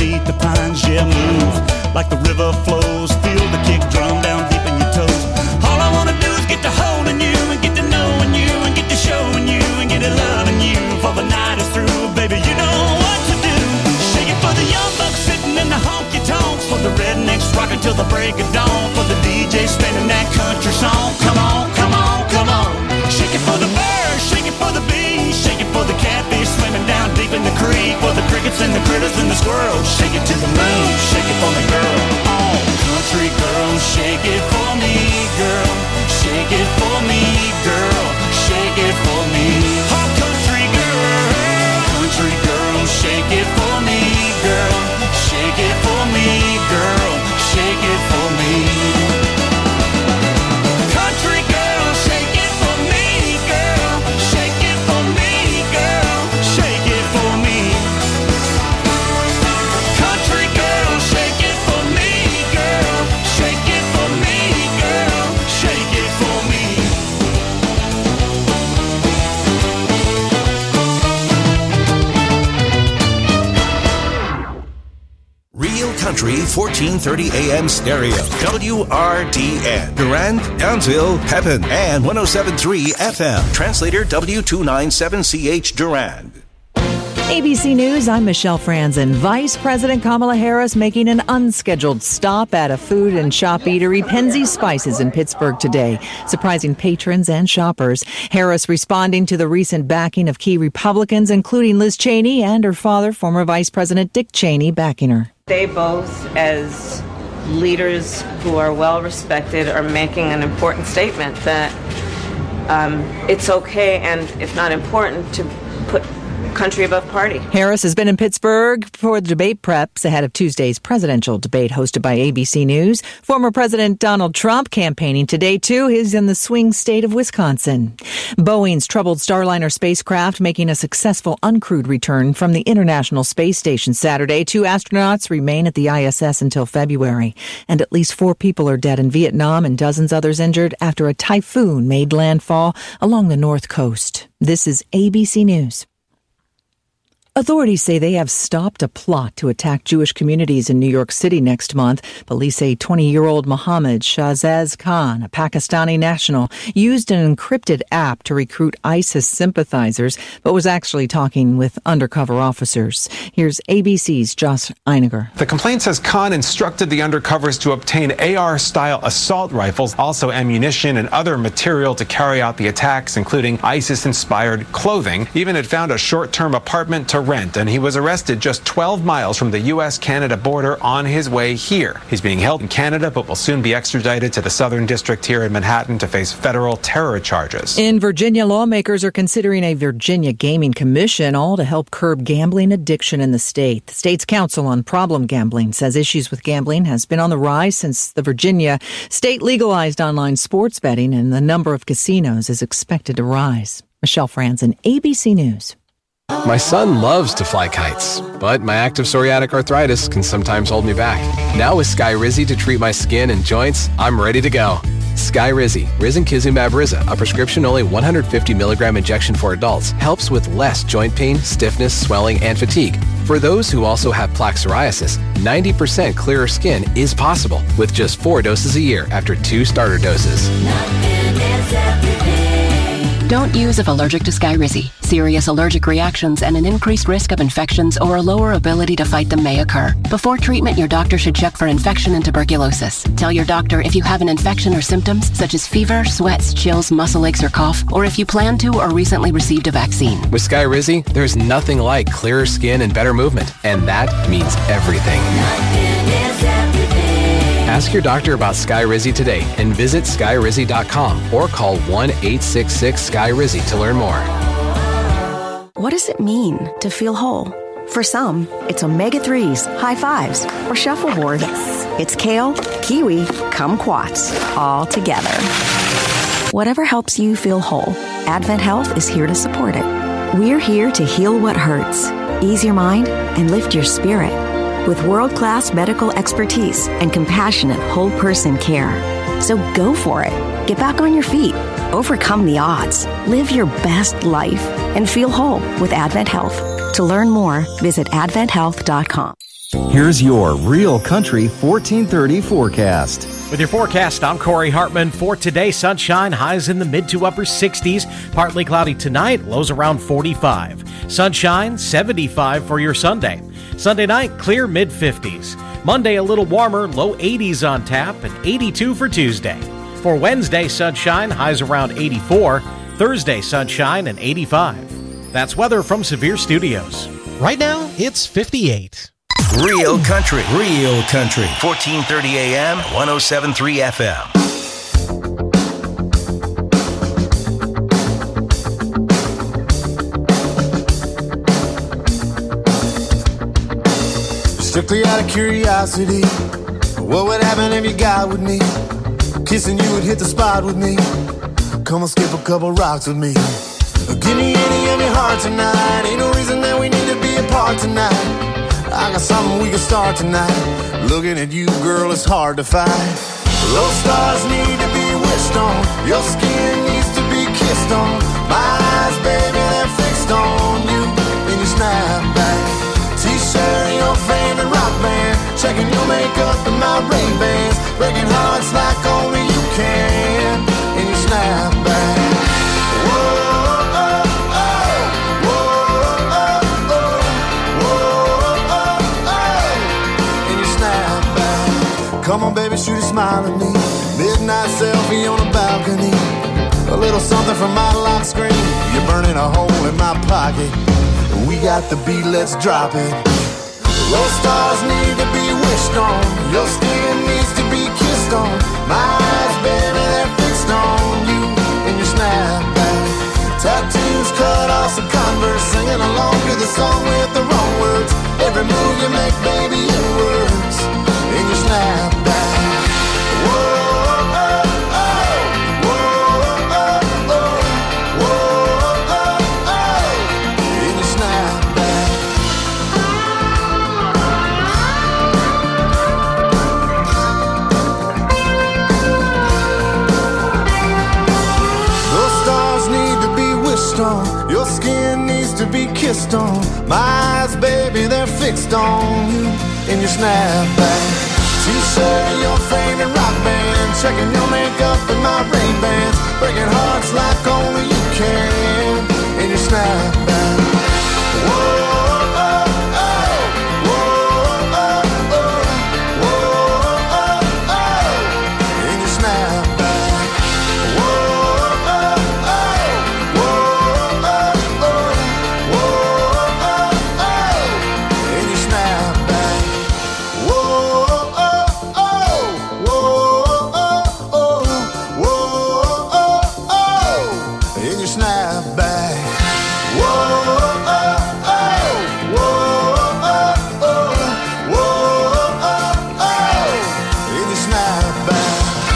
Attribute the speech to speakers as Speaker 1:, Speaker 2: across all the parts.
Speaker 1: beneath the pines, yeah, move like the river flows. Feel the kick drum down deep in your toes. All I wanna do is get to holding you and get to knowing you and get to showing you and get to loving you. For the night is through, baby, you know what to do. Shake it for the young bucks sitting in the honky-tonks, for the rednecks rocking till the break of dawn, for the DJ spinning that country song. Come on, come on, come on. Shake it for the birds, shake it for the bees, shake it for the catfish swimming down deep in the creek, for the crickets and the critters and the squirrels. Shake it to the moon, shake it for me, girl. Oh, country girl, shake it for me, girl. Shake it for me, girl. Shake it for me. Oh, country girl, shake it for me, girl. Shake it for me, girl. Shake it for me. Country girl, shake it for me, girl. Shake it for me, girl. Shake it for me. Country girl, shake it for me, girl. Shake it for me, girl. Shake it for me.
Speaker 2: Real Country 1430 AM stereo. WRDN. Durand, Townsville, Pepin, and 107.3 FM. Translator W297CH Durand.
Speaker 3: ABC News, I'm Michelle Franzen. Vice President Kamala Harris making an unscheduled stop at a food and shop eatery, Penzeys Spices in Pittsburgh today, surprising patrons and shoppers. Harris responding to the recent backing of key Republicans, including Liz Cheney and her father, former Vice President Dick Cheney, backing her.
Speaker 4: They both, as leaders who are well respected, are making an important statement that it's okay and, if not important, to put country above party.
Speaker 3: Harris has been in Pittsburgh for the debate preps ahead of Tuesday's presidential debate hosted by ABC News. Former President Donald Trump campaigning today, too. He's in the swing state of Wisconsin. Boeing's troubled Starliner spacecraft making a successful uncrewed return from the International Space Station Saturday. 2 astronauts remain at the ISS until February. And at least 4 people are dead in Vietnam and dozens others injured after a typhoon made landfall along the north coast. This is ABC News. Authorities say they have stopped a plot to attack Jewish communities in New York City next month. Police say 20-year-old Mohammed Shahzad Khan, a Pakistani national, used an encrypted app to recruit ISIS sympathizers, but was actually talking with undercover officers. Here's ABC's Josh Einiger.
Speaker 5: The complaint says Khan instructed the undercovers to obtain AR-style assault rifles, also ammunition and other material to carry out the attacks, including ISIS-inspired clothing. Even had found a short-term apartment to rent, and he was arrested just 12 miles from the U.S.-Canada border on his way here. He's being held in Canada, but will soon be extradited to the Southern District here in Manhattan to face federal terror charges.
Speaker 3: In Virginia, lawmakers are considering a Virginia Gaming Commission, all to help curb gambling addiction in the state. The state's Council on Problem Gambling says issues with gambling has been on the rise since the Virginia state legalized online sports betting, and the number of casinos is expected to rise. Michelle Franzen, ABC News.
Speaker 6: My son loves to fly kites, but my active psoriatic arthritis can sometimes hold me back. Now with Skyrizi to treat my skin and joints, I'm ready to go. Skyrizi, Risankizumab Riza, a prescription-only 150 milligram injection for adults, helps with less joint pain, stiffness, swelling, and fatigue. For those who also have plaque psoriasis, 90% clearer skin is possible with just 4 doses a year after 2 starter doses.
Speaker 7: Don't use if allergic to Skyrizi. Serious allergic reactions and an increased risk of infections or a lower ability to fight them may occur. Before treatment, your doctor should check for infection and tuberculosis. Tell your doctor if you have an infection or symptoms such as fever, sweats, chills, muscle aches, or cough, or if you plan to or recently received a vaccine.
Speaker 6: With Skyrizi, there's nothing like clearer skin and better movement, and that means everything. Ask your doctor about Skyrizi today and visit Skyrizi.com or call 1-866-SKY-RIZI to learn more.
Speaker 8: What does it mean to feel whole? For some, it's omega-3s, high fives, or shuffleboard. Yes. It's kale, kiwi, kumquats, all together. Whatever helps you feel whole, Advent Health is here to support it. We're here to heal what hurts, ease your mind, and lift your spirit. With world-class medical expertise and compassionate whole-person care. So go for it. Get back on your feet. Overcome the odds. Live your best life and feel whole with Advent Health. To learn more, visit adventhealth.com.
Speaker 9: Here's your Real Country 1430 forecast.
Speaker 10: With your forecast, I'm Corey Hartman. For today, sunshine, highs in the mid to upper 60s. Partly cloudy tonight, lows around 45. Sunshine, 75 for your Sunday. Sunday night, clear mid-50s. Monday, a little warmer, low 80s on tap, and 82 for Tuesday. For Wednesday, sunshine, highs around 84. Thursday, sunshine, and 85. That's weather from Severe Studios.
Speaker 11: Right now, it's 58.
Speaker 2: Real Country. 1430 AM, 107.3 FM.
Speaker 12: Strictly out of curiosity, what would happen if you got with me? Kissing you would hit the spot with me. Come on, skip a couple rocks with me. Give me any of your heart tonight. Ain't no reason that we need to be apart tonight. I got something we can start tonight. Looking at you, girl, it's hard to find. Those stars need to be wished on. Your skin needs to be kissed on. My eyes, baby, they're fixed on you in your snapback. T-shirt, your favorite rock band. Checking your makeup and my Ray-Bans. Breaking hearts like only you can in your snapback. Come on, baby, shoot a smile at me. Midnight selfie on a balcony. A little something from my lock screen. You're burning a hole in my pocket. We got the beat, let's drop it. Those stars need to be wished on. Your skin needs to be kissed on. My eyes, baby, they're fixed on you in your snapback. Tattoos cut off some Converse. Singing along to the song with the wrong words. Every move you make, baby, it works in your snapback. Whoa, oh, oh, whoa, oh, oh, whoa, oh, oh, in your snapback. Those stars need to be wished on. Your skin needs to be kissed on. My eyes, baby, they're fixed on you in your snapback. T-shirt, your favorite rock band. Checking your makeup and my Ray-Bans. Breaking hearts like only you can in your snapback. Whoa, oh, oh, whoa, oh, oh, whoa, oh, oh, in your snapback. Whoa, oh, oh, whoa, oh, oh, whoa, oh, oh, in your snapback. Whoa, oh, oh, whoa, oh, oh, whoa, oh, oh, in your snapback. Whoa, oh, oh, whoa, oh, oh, whoa, oh, oh, in your snapback.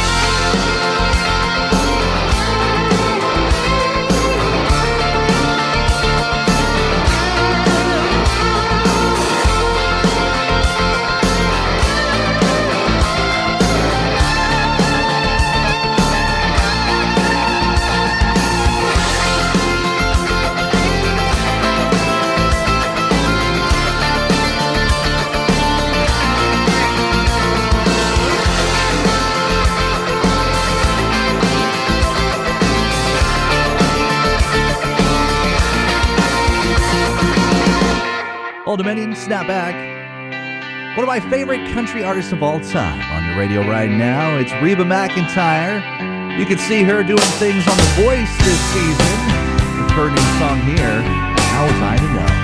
Speaker 13: Old Dominion, Snapback. One of my favorite country artists of all time on your radio right now. It's Reba McEntire. You can see her doing things on The Voice this season. With her new song here, How Was I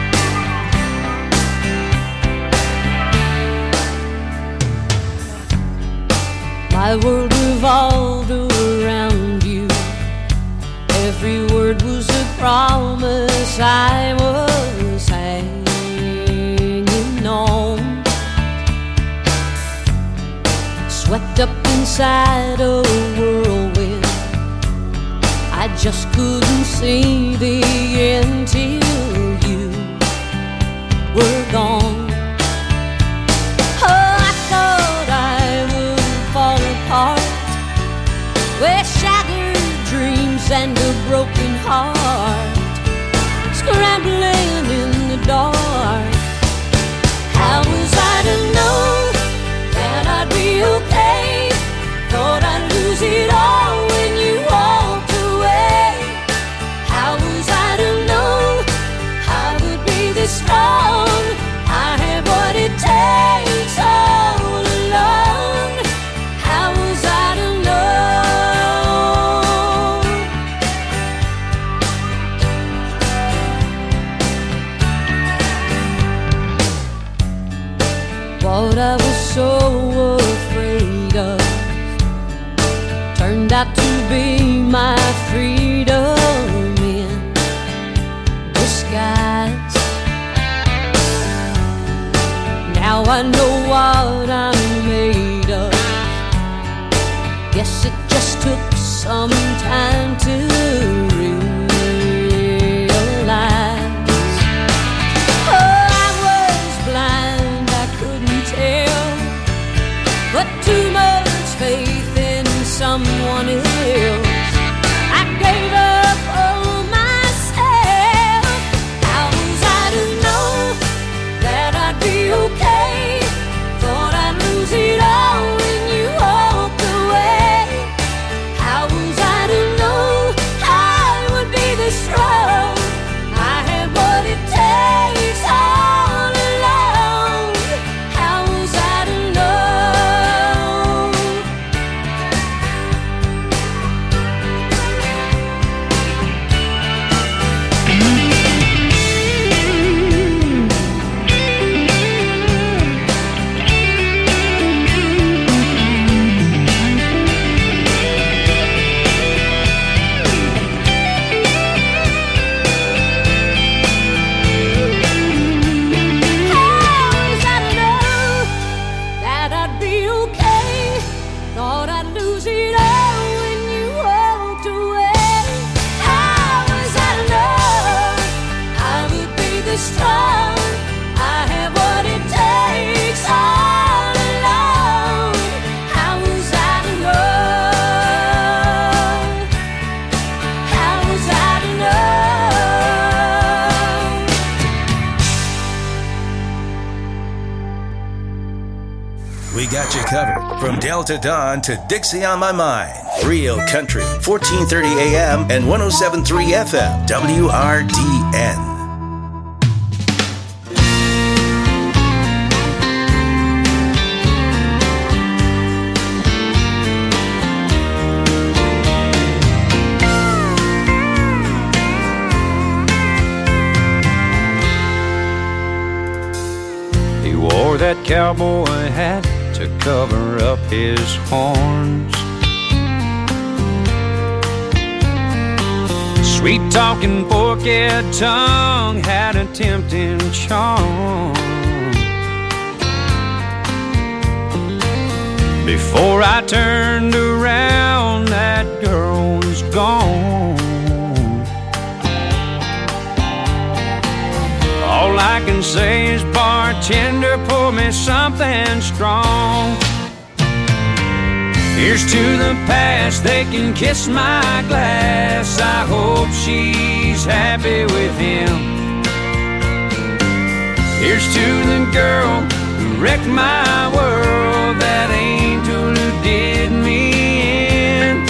Speaker 14: to Know? My world revolved around you. Every word was a promise I was hanging on. Swept up inside a whirlwind, I just couldn't see the end till you were gone. Oh, I thought I would fall apart with shattered dreams and a broken heart, scrambling in the dark. How was I to What I was so afraid of turned out to be my freedom in disguise. Now I know what I'm made of. Guess it just took some time to realize. Oh, I was blind, I couldn't tell, but too much faith in someone else. I gave up on myself. How was I to know that I'd be okay? Thought I'd lose it all when you walked away. How was I to know I would be this strong? I had what it takes all along. How was I to
Speaker 2: We got you covered from Delta Dawn to Dixie on My Mind. Real Country, 1430 AM and 107.3 FM, WRDN.
Speaker 15: He wore that cowboy hat to cover up his horns. Sweet-talking forked tongue had a tempting charm. Before I turned around, that girl was gone. All I can say is, bartender, pour me something strong. Here's to the past, they can kiss my glass. I hope she's happy with him. Here's to the girl who wrecked my world, that angel who did me in.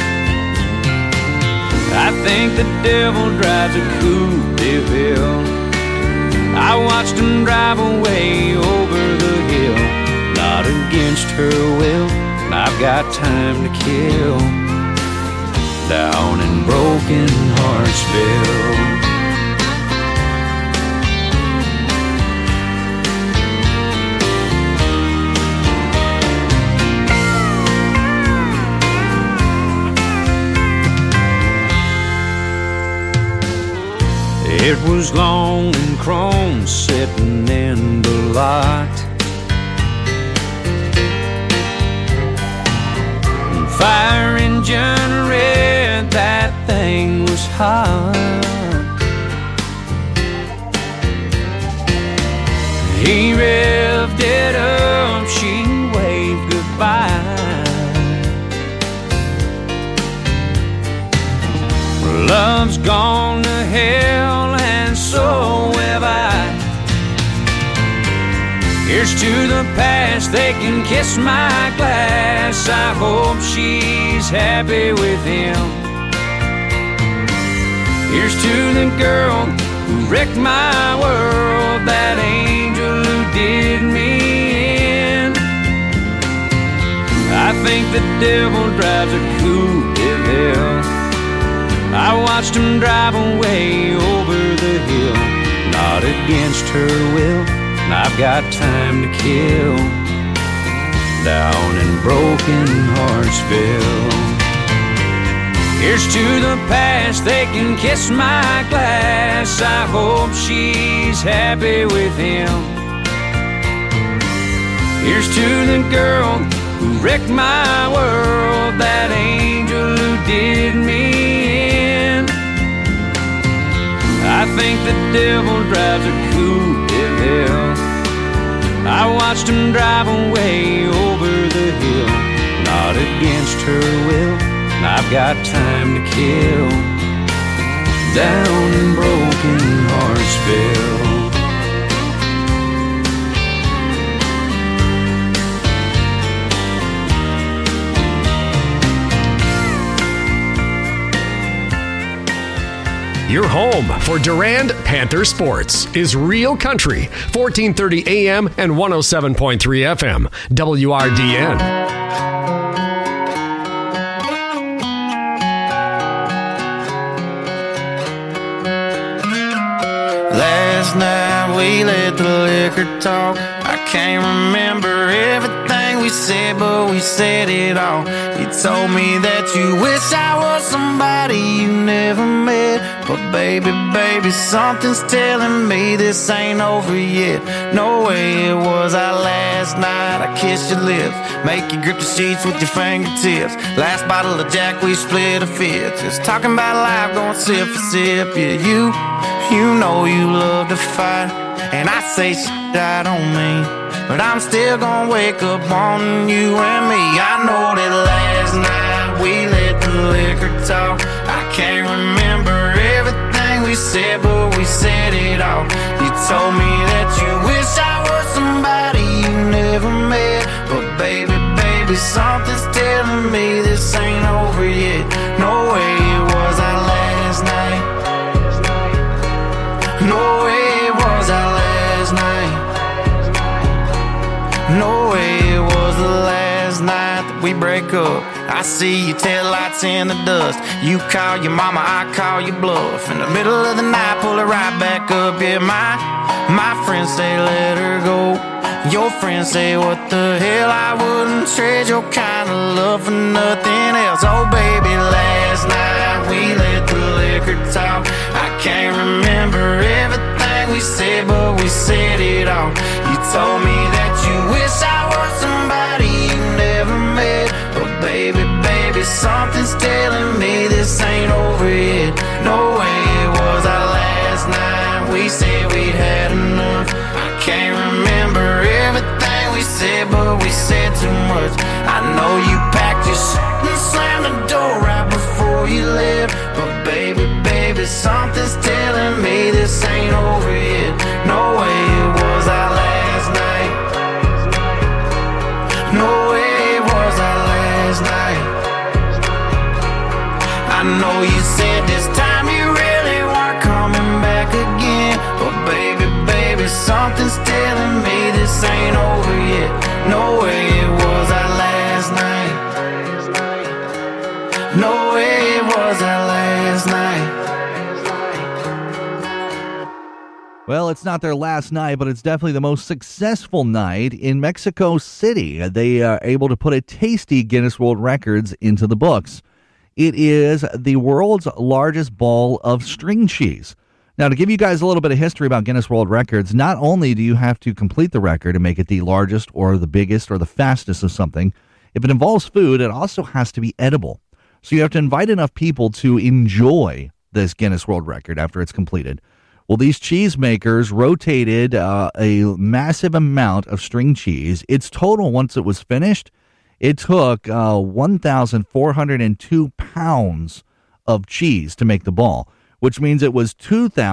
Speaker 15: I think the devil drives a Coupe de Ville. I watched him drive away over the hill, not against her will. I've got time to kill down in Broken Heartsville. It was long and chrome sitting in the lot. Fire engine red, that thing was hot. He revved it up, she waved goodbye. Love's gone to hell and so have I. Here's to the past, they can kiss my glass. I hope she's happy with him. Here's to the girl who wrecked my world, that angel who did me in. I think the devil drives a Coupe de Ville. I watched him drive away over the hill, not against her will. I've got time to kill down in Broken Heartsville. Here's to the past, they can kiss my glass. I hope she's happy with him. Here's to the girl who wrecked my world, that angel who did me in. I think the devil drives a coupe de ville. I watched him drive away over the hill, not against her will. I've got time to kill down in Broken Heartsville.
Speaker 16: Your home for Durand Panther Sports is Real Country, 1430 AM and 107.3 FM, WRDN.
Speaker 12: Last night we let the liquor talk. I can't remember everything we said, but we said it all. You told me that you wish I was somebody you never met. But baby, something's telling me this ain't over yet. No way it was our last night. I kissed your lips, make you grip the sheets with your fingertips. Last bottle of Jack, we split a fifth. Just talking about life, going sip for sip. Yeah, you know you love to fight, and I say shit I don't mean, but I'm still gonna wake up on you and me. I know that last night we let the liquor talk. I can't remember everything we said, but we said it all. You told me that you wish I was somebody you never met. But baby, something's telling me this ain't over yet. No way it was our last night. No way it was our last night. No way it was the last night that we break up. I see your taillights in the dust. You call your mama, I call your bluff. In the middle of the night, pull her right back up. Yeah, my friends say let her go. Your friends say what the hell, I wouldn't trade your kind of love for nothing else. Oh baby, last night we let the liquor talk. I can't remember everything we said, but we said it all. You told me that you wish I was somebody you never met. But baby, something's telling me this ain't over yet. No way it was our last night. We said we'd had enough. I can't remember everything we said, but we said too much. I know you packed your shit and slammed the door right before you left. But baby, something's telling me this ain't over yet. No way it was our last night. No way it was our last night. I know you said this time you really weren't coming back again. But baby, something's telling me this ain't over yet. No way it was our last night. No way it was our last night.
Speaker 13: Well, it's not their last night, but it's definitely the most successful night in Mexico City. They are able to put a tasty Guinness World Records into the books. It is the world's largest ball of string cheese. Now, to give you guys a little bit of history about Guinness World Records, not only do you have to complete the record and make it the largest or the biggest or the fastest of something, if it involves food, it also has to be edible. So you have to invite enough people to enjoy this Guinness World Record after it's completed. Well, these cheesemakers rotated a massive amount of string cheese. Its total, once it was finished, it took 1,402 pounds of cheese to make the ball, which means it was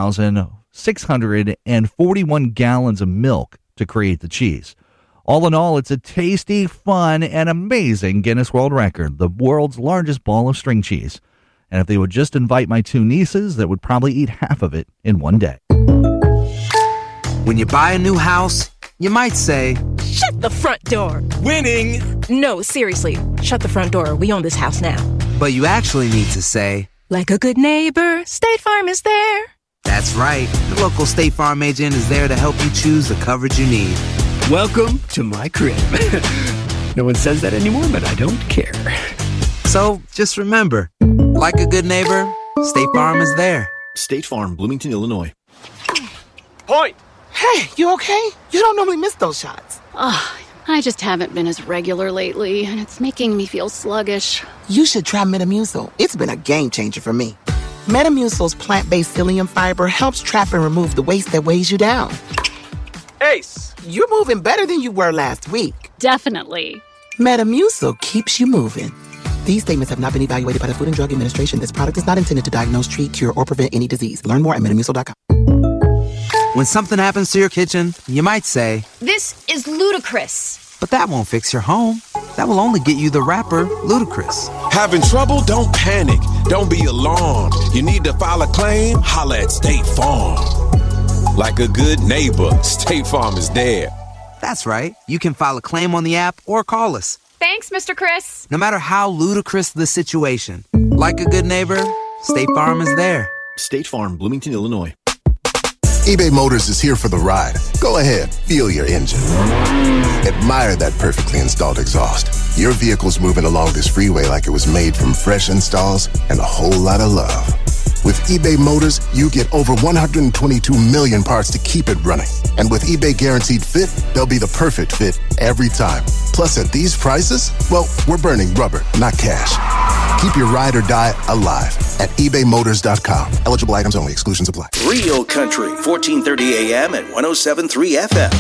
Speaker 13: 2,641 gallons of milk to create the cheese. All in all, it's a tasty, fun, and amazing Guinness World Record, the world's largest ball of string cheese. And if they would just invite my two nieces, that would probably eat half of it in one day.
Speaker 17: When you buy a new house, you might say,
Speaker 18: "Shut the front door."
Speaker 17: Winning!
Speaker 18: No, seriously, shut the front door. We own this house now.
Speaker 17: But you actually need to say,
Speaker 18: like a good neighbor, State Farm is there.
Speaker 17: That's right. The local State Farm agent is there to help you choose the coverage you need.
Speaker 19: Welcome to my crib. No one says that anymore, but I don't care.
Speaker 17: So just remember, like a good neighbor, State Farm is there.
Speaker 20: State Farm, Bloomington, Illinois.
Speaker 21: Point! Hey, you okay? You don't normally miss those shots.
Speaker 22: I just haven't been as regular lately, and it's making me feel sluggish.
Speaker 21: You should try Metamucil. It's been a game changer for me. Metamucil's plant-based psyllium fiber helps trap and remove the waste that weighs you down. Ace, you're moving better than you were last week.
Speaker 22: Definitely.
Speaker 21: Metamucil keeps you moving. These statements have not been evaluated by the Food and Drug Administration. This product is not intended to diagnose, treat, cure, or prevent any disease. Learn more at Metamucil.com.
Speaker 17: When something happens to your kitchen, you might say,
Speaker 23: "This is ludicrous."
Speaker 17: but that won't fix your home. That will only get you the rapper, Ludacris.
Speaker 24: Having trouble? Don't panic. Don't be alarmed. You need to file a claim? Holla at State Farm. Like a good neighbor, State Farm is there.
Speaker 17: That's right. You can file a claim on the app or call us.
Speaker 23: Thanks, Mr. Chris.
Speaker 17: No matter how ludicrous the situation, like a good neighbor, State Farm is there.
Speaker 20: State Farm, Bloomington, Illinois.
Speaker 25: eBay Motors is here for the ride. Go ahead, feel your engine. Admire that perfectly installed exhaust. Your vehicle's moving along this freeway like it was made from fresh installs and a whole lot of love. With eBay Motors, you get over 122 million parts to keep it running. And with eBay Guaranteed Fit, they'll be the perfect fit every time. Plus, at these prices, well, we're burning rubber, not cash. Keep your ride or die alive at ebaymotors.com. Eligible items only. Exclusions apply.
Speaker 2: Real Country, 1430 AM and 107.3 FM.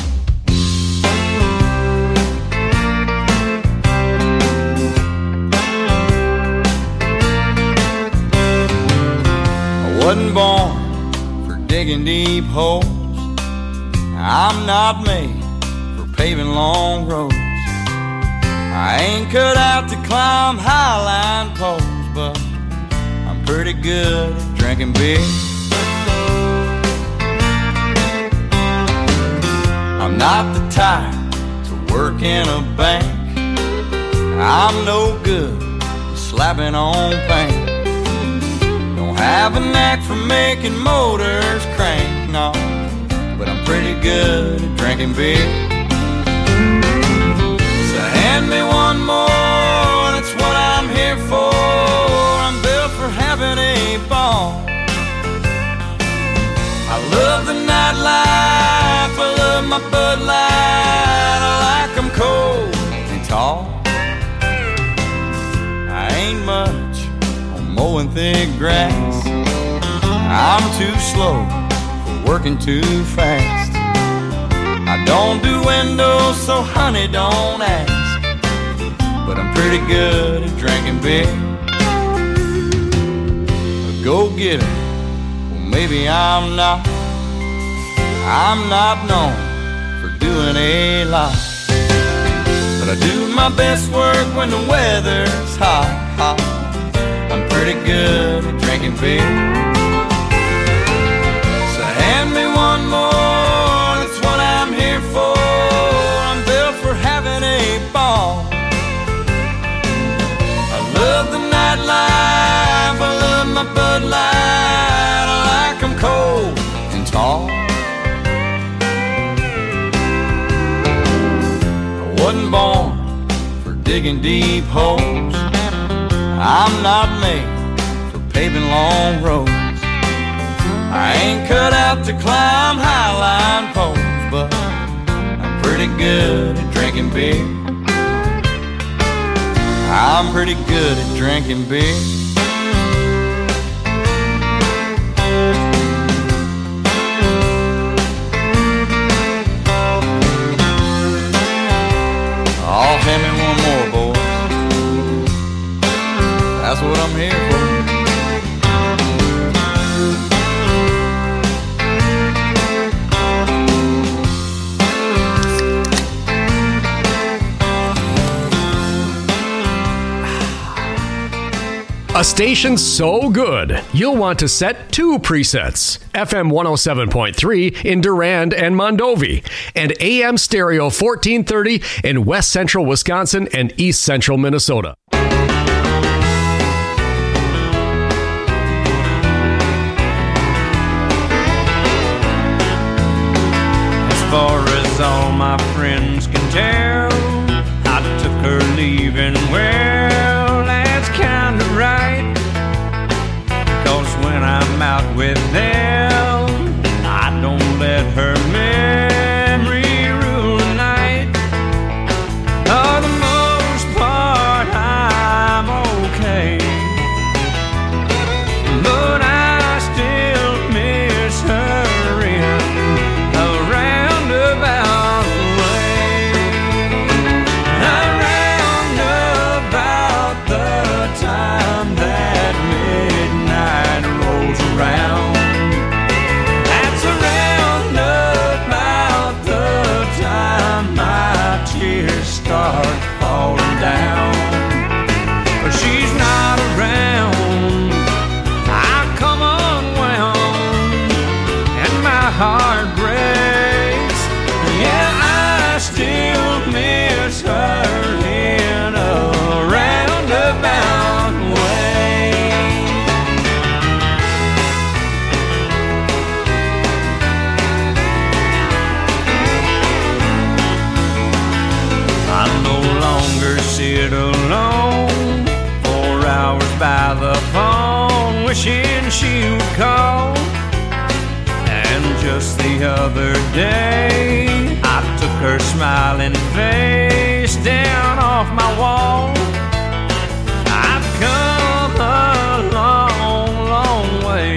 Speaker 15: I wasn't born for digging deep holes. I'm not made for paving long roads. I ain't cut out to climb highline poles, but I'm pretty good at drinking beer. I'm not the type to work in a bank. I'm no good at slapping on paint. Don't have a knack for making motors crank, no, but I'm pretty good at drinking beer. Hand me one more, that's what I'm here for. I'm built for having a ball. I love the nightlife, I love my Bud Light. I like them cold and tall. I ain't much on mowing thick grass. I'm too slow for working too fast. I don't do windows, so honey, don't ask. But I'm pretty good at drinking beer. A go-getter, well maybe I'm not. I'm not known for doing a lot, but I do my best work when the weather's hot, hot. I'm pretty good at drinking beer. So hand me one more, that's what I'm here for. I'm built for having a ball. Love the nightlife, I love my Bud Light. I like them cold and tall. I wasn't born for digging deep holes. I'm not made for paving long roads. I ain't cut out to climb highline poles, but I'm pretty good at drinking beer. I'm pretty good at drinking beer. Oh, hand me one more, boys. That's what I'm here for.
Speaker 16: A station so good, you'll want to set 2 presets. FM 107.3 in Durand and Mondovi, and AM stereo 1430 in West Central Wisconsin and East Central Minnesota.
Speaker 15: As far as all my friends can tell, I I took her leaving, well, that's kinda right. 'Cause when I'm out with them, I don't let her memory rule the night. For the most part, I'm okay, but I still miss her in a roundabout way. Around about the time that midnight rolls around, that's around about the time my tears start falling down. But she's not around, I come unwound, and my heart breaks. Yeah, I still miss her in a roundabout way. I no longer sit alone 4 hours by the phone, wishing she would call. And just the other day, I took her smiling face down off my wall. I've come a long, long way,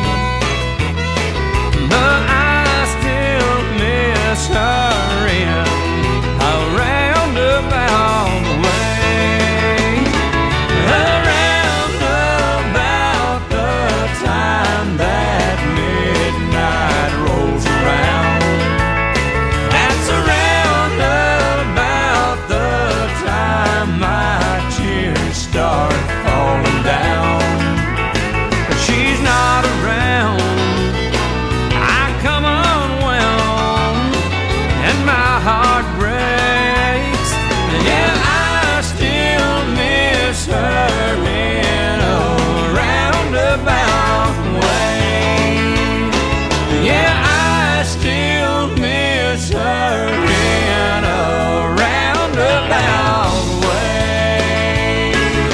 Speaker 15: but I still miss her in a roundabout way. Around about the time that midnight rolls around, that's around about the time my tears start falling down. But she's not around, I come unwound, and my heart breaks. Yeah, I still miss her in a roundabout way. Yeah, I still miss her in a roundabout way.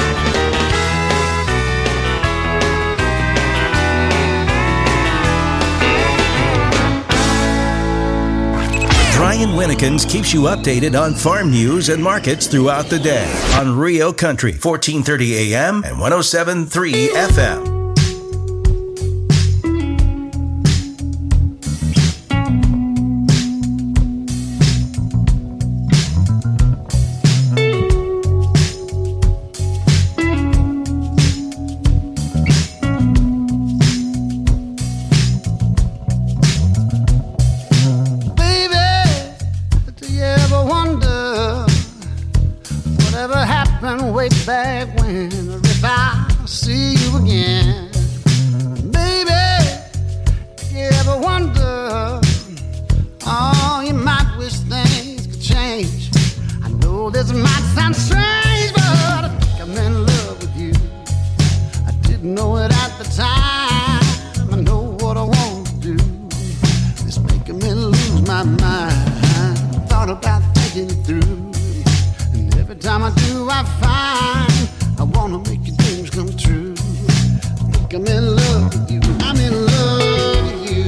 Speaker 2: Brian Winnekins keeps you updated on farm news and markets throughout the day on Rio Country, 1430 AM and 107.3 FM.
Speaker 1: Baby, do you ever wonder whatever happened way back when, or if I see you again? Baby, do you ever wonder, oh, you might wish things could change. I know this might sound strange, but I think I'm in love with you. I didn't know it at the time. I know what I want to do. It's making me lose my mind. Thought about thinking it through, and every time I do, I find I wanna make your dreams come true. I think I'm in love with you. I'm in love with you.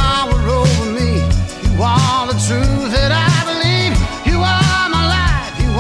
Speaker 1: You are the truth that I believe. You are my life. You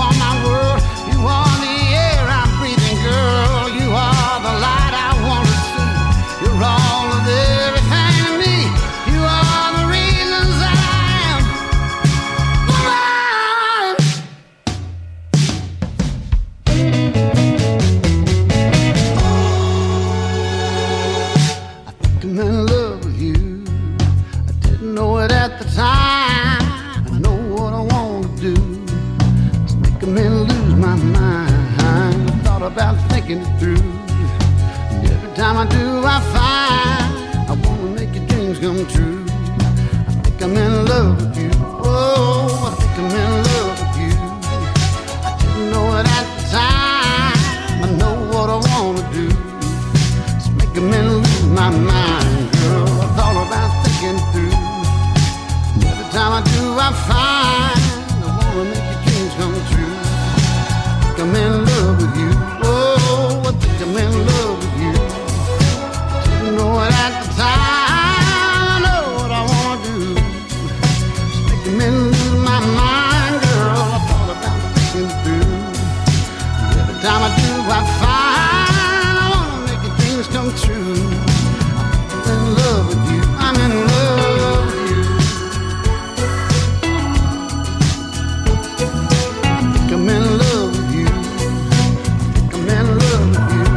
Speaker 1: I find I wanna make your dreams come true. I'm in love with you. Oh, I think I'm in love with you. Didn't know it at the time. I know what I wanna do. It's making me lose my mind, girl. I thought about thinking through. Every time I do, I find I wanna make your dreams come true. I'm in love with you. I'm in love with you. I'm in love with you. I'm in love with you.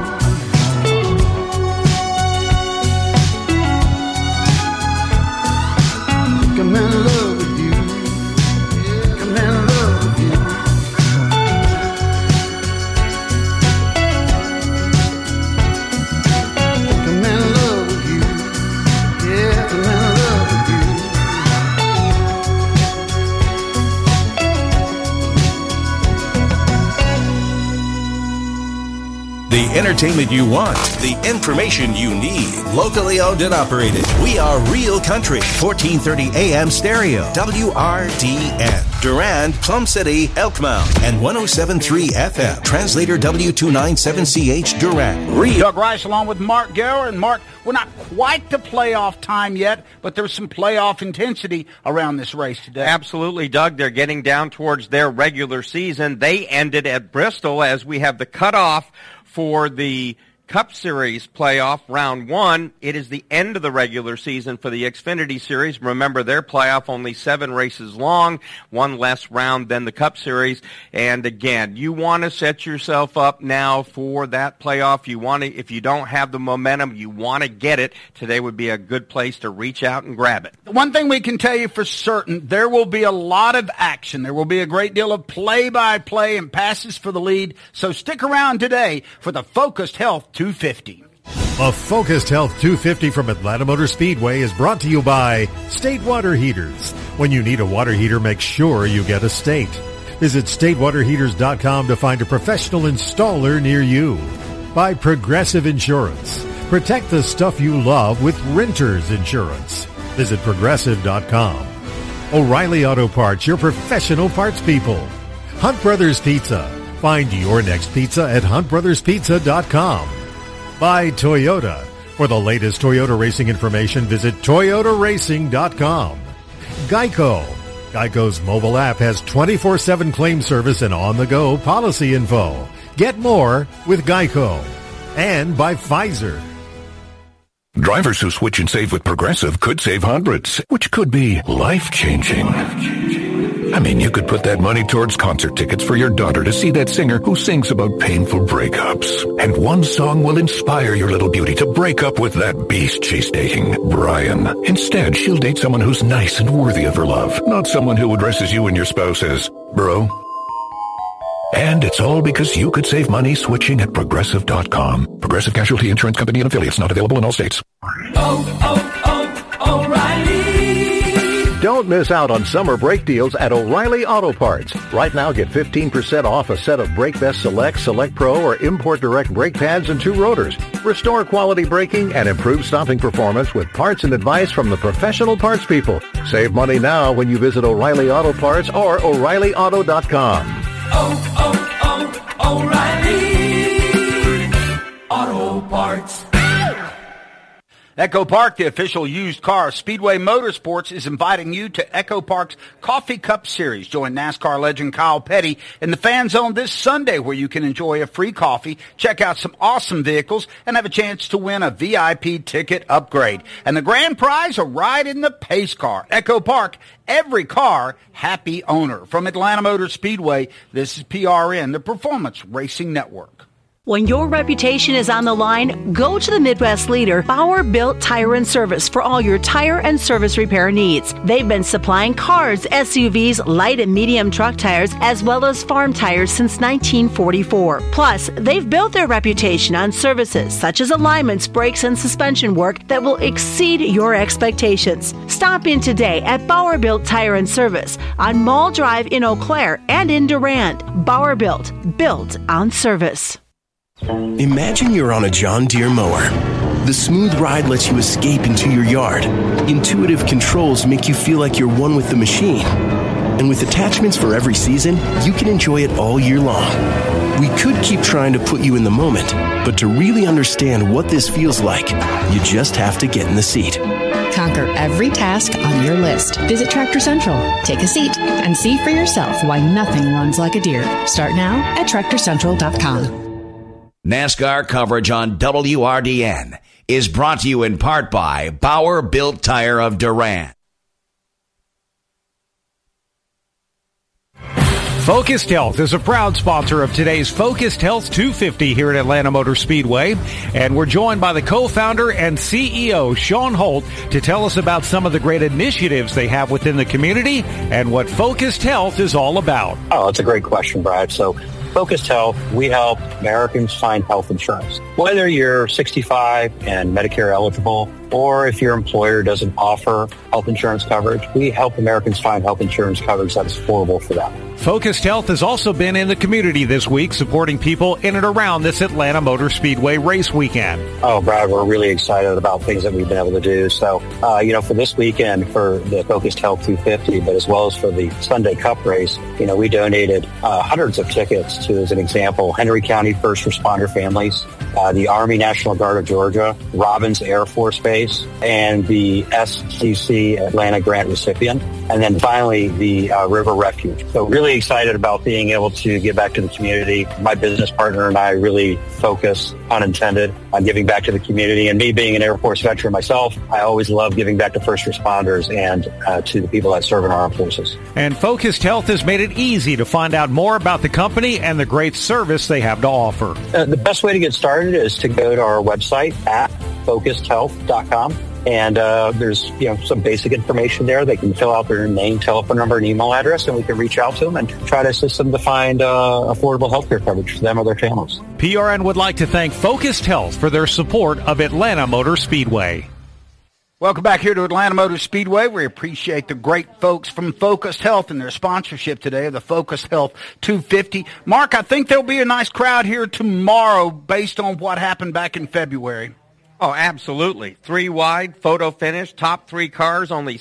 Speaker 1: I'm in love with you. I'm in love with you. I'm in love with you. Yeah, I'm in love with you.
Speaker 2: The entertainment you want, the information you need. Locally owned and operated. We are Real Country, 1430 AM stereo, WRDN. Durand, Plum City, Elkmount, and 107.3 FM. Translator W297CH Durand. Real.
Speaker 3: Doug Rice along with Mark Gower. And Mark, we're not quite to playoff time yet, but there's some playoff intensity around this race today.
Speaker 4: Absolutely, Doug. They're getting down towards their regular season. They ended at Bristol as we have the cutoff for the Cup Series playoff, round one. It is the end of the regular season for the Xfinity Series. Remember, their playoff only 7 races long, one less round than the Cup Series. And again, you want to set yourself up now for that playoff. You want to, if you don't have the momentum, you want to get it. Today would be a good place to reach out and grab it.
Speaker 3: One thing we can tell you for certain, there will be a lot of action. There will be a great deal of play-by-play and passes for the lead. So stick around today for the Focused Health 250.
Speaker 5: A Focused Health 250 from Atlanta Motor Speedway is brought to you by State Water Heaters. When you need a water heater, make sure you get a State. Visit statewaterheaters.com to find a professional installer near you. By Progressive Insurance. Protect the stuff you love with Renters Insurance. Visit progressive.com. O'Reilly Auto Parts, your professional parts people. Hunt Brothers Pizza. Find your next pizza at huntbrotherspizza.com. By Toyota. For the latest Toyota racing information, visit toyotaracing.com. Geico. Geico's mobile app has 24/7 claim service and on-the-go policy info. Get more with Geico. And by Pfizer.
Speaker 6: Drivers who switch and save with Progressive could save hundreds, which could be life-changing. I mean, you could put that money towards concert tickets for your daughter to see that singer who sings about painful breakups. And one song will inspire your little beauty to break up with that beast she's dating, Brian. Instead, she'll date someone who's nice and worthy of her love, not someone who addresses you and your spouse as bro. And it's all because you could save money switching at Progressive.com. Progressive Casualty Insurance Company and affiliates, not available in all states.
Speaker 7: O'Reilly.
Speaker 26: Don't miss out on summer brake deals at O'Reilly Auto Parts. Right now, get 15% off a set of Brake Best Select, Select Pro, or Import Direct brake pads and 2 rotors. Restore quality braking and improve stopping performance with parts and advice from the professional parts people. Save money now when you visit O'Reilly Auto Parts or O'ReillyAuto.com.
Speaker 7: O'Reilly Auto Parts.
Speaker 3: Echo Park, the official used car of Speedway Motorsports, is inviting you to Echo Park's Coffee Cup Series. Join NASCAR legend Kyle Petty in the Fan Zone this Sunday, where you can enjoy a free coffee, check out some awesome vehicles, and have a chance to win a VIP ticket upgrade. And the grand prize, a ride in the pace car. Echo Park, every car, happy owner. From Atlanta Motor Speedway, this is PRN, the Performance Racing Network.
Speaker 27: When your reputation is on the line, go to the Midwest leader, Bauer Built Tire and Service, for all your tire and service repair needs. They've been supplying cars, SUVs, light and medium truck tires, as well as farm tires since 1944. Plus, they've built their reputation on services such as alignments, brakes, and suspension work that will exceed your expectations. Stop in today at Bauer Built Tire and Service on Mall Drive in Eau Claire and in Durand. Bauer Built on service.
Speaker 28: Imagine you're on a John Deere mower. The smooth ride lets you escape into your yard. Intuitive controls make you feel like you're one with the machine. And with attachments for every season, you can enjoy it all year long. We could keep trying to put you in the moment, but to really understand what this feels like, you just have to get in the seat.
Speaker 8: Conquer every task on your list. Visit Tractor Central, take a seat, and see for yourself why nothing runs like a deer. Start now at TractorCentral.com.
Speaker 9: NASCAR coverage on WRDN is brought to you in part by Bauer Built Tire of Durant.
Speaker 10: Focused Health is a proud sponsor of today's Focused Health 250 here at Atlanta Motor Speedway, and we're joined by the co-founder and CEO, Sean Holt, to tell us about some of the great initiatives they have within the community and what Focused Health is all about.
Speaker 11: Oh, that's a great question, Brad. So Focused Health, we help Americans find health insurance. Whether you're 65 and Medicare eligible, or if your employer doesn't offer health insurance coverage, we help Americans find health insurance coverage that is affordable for them.
Speaker 10: Focused Health has also been in the community this week, supporting people in and around this Atlanta Motor Speedway race weekend.
Speaker 11: Oh, Brad, we're really excited about things that we've been able to do. So, for this weekend, for the Focused Health 250, but as well as for the Sunday Cup race, we donated hundreds of tickets to, as an example, Henry County first responder families, the Army National Guard of Georgia, Robins Air Force Base, and the SCC Atlanta grant recipient, and then finally the River Refuge. So really excited about being able to give back to the community. My business partner and I really focus, pun intended, on giving back to the community. And me being an Air Force veteran myself, I always love giving back to first responders and to the people that serve in our armed forces.
Speaker 10: And Focused Health has made it easy to find out more about the company and the great service they have to offer.
Speaker 11: The best way to get started is to go to our website at focusedhealth.com. And there's some basic information there. They can fill out their name, telephone number, and email address, and we can reach out to them and try to assist them to find affordable health care coverage for them or their families.
Speaker 10: PRN would like to thank Focused Health for their support of Atlanta Motor Speedway.
Speaker 3: Welcome back here to Atlanta Motor Speedway. We appreciate the great folks from Focused Health and their sponsorship today of the Focused Health 250. Mark, I think there'll be a nice crowd here tomorrow based on what happened back in February.
Speaker 4: Oh, absolutely. 3 wide, photo finish, top 3 cars, only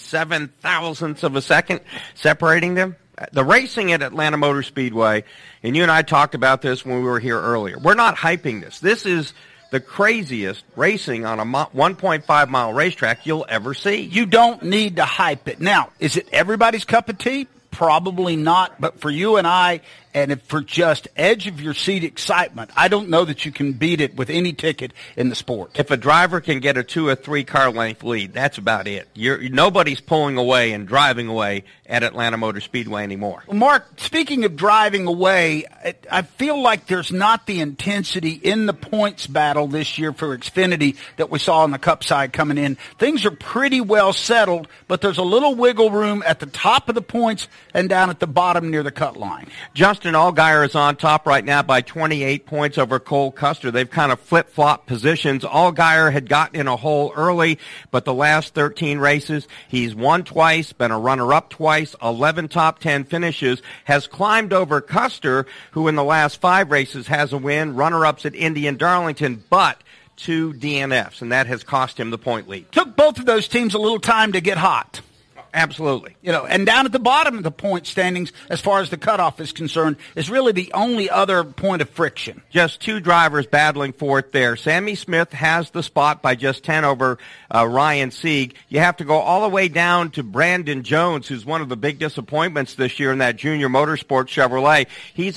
Speaker 4: 0.007 of a second separating them. The racing at Atlanta Motor Speedway, and you and I talked about this when we were here earlier. We're not hyping this. This is the craziest racing on a 1.5-mile racetrack you'll ever see.
Speaker 3: You don't need to hype it. Now, is it everybody's cup of tea? Probably not, but for you and I, and if for just edge-of-your-seat excitement, I don't know that you can beat it with any ticket in the sport.
Speaker 4: If a driver can get a 2 or 3 car length lead, that's about it. Nobody's pulling away and driving away at Atlanta Motor Speedway anymore.
Speaker 3: Well, Mark, speaking of driving away, I feel like there's not the intensity in the points battle this year for Xfinity that we saw on the Cup side coming in. Things are pretty well settled, but there's a little wiggle room at the top of the points and down at the bottom near the cut line.
Speaker 4: Justin Allgaier is on top right now by 28 points over Cole Custer. They've kind of flip-flopped positions. Allgaier had gotten in a hole early, but the last 13 races, he's won twice, been a runner-up twice, 11 top 10 finishes, has climbed over Custer, who in the last 5 races has a win, runner-ups at Indy and Darlington, but 2 DNFs, and that has cost him the point lead.
Speaker 3: Took both of those teams a little time to get hot.
Speaker 4: Absolutely.
Speaker 3: And down at the bottom of the point standings, as far as the cutoff is concerned, is really the only other point of friction.
Speaker 4: Just 2 drivers battling for it there. Sammy Smith has the spot by just 10 over Ryan Sieg. You have to go all the way down to Brandon Jones, who's one of the big disappointments this year in that Junior Motorsports Chevrolet. He's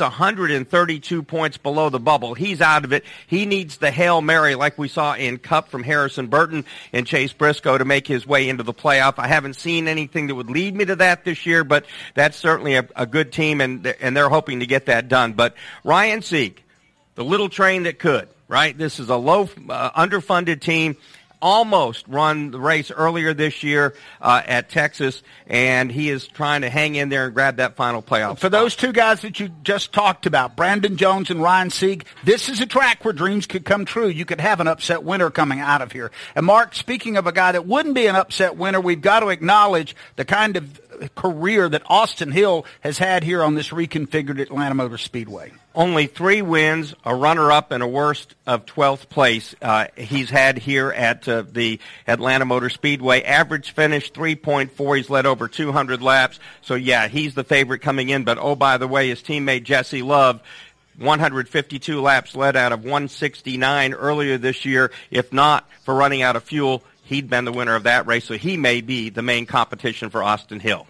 Speaker 4: 132 points below the bubble. He's out of it. He needs the Hail Mary like we saw in Cup from Harrison Burton and Chase Briscoe to make his way into the playoff. I haven't seen anything that would lead me to that this year, but that's certainly a good team, and they're hoping to get that done. But Ryan Sieg, the little train that could, right? This is a low, underfunded team. Almost run the race earlier this year at Texas, and he is trying to hang in there and grab that final playoff.
Speaker 3: For those 2 guys that you just talked about, Brandon Jones and Ryan Sieg, this is a track where dreams could come true. You could have an upset winner coming out of here. And Mark, speaking of a guy that wouldn't be an upset winner, we've got to acknowledge the kind of career that Austin Hill has had here on this reconfigured Atlanta Motor Speedway.
Speaker 4: Only 3 wins, a runner-up, and a worst of 12th place he's had here at the Atlanta Motor Speedway. Average finish 3.4. He's led over 200 laps. So, yeah, he's the favorite coming in. But, oh, by the way, his teammate Jesse Love, 152 laps led out of 169 earlier this year. If not for running out of fuel, he'd been the winner of that race. So he may be the main competition for Austin Hill.